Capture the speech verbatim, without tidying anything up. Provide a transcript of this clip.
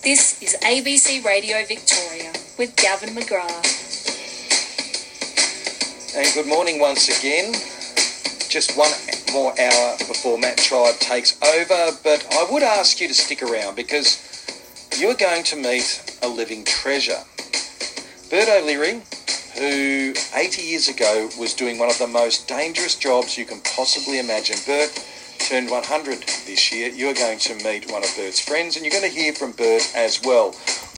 This is A B C Radio Victoria with Gavin McGrath. And good morning once again. Just one more hour before Matt Tribe takes over, but I would ask you to stick around because you are going to meet a living treasure. Bert O'Leary, who eighty years ago was doing one of the most dangerous jobs you can possibly imagine. Bert turned one hundred this year. You are going to meet one of Bert's friends and you're going to hear from Bert as well.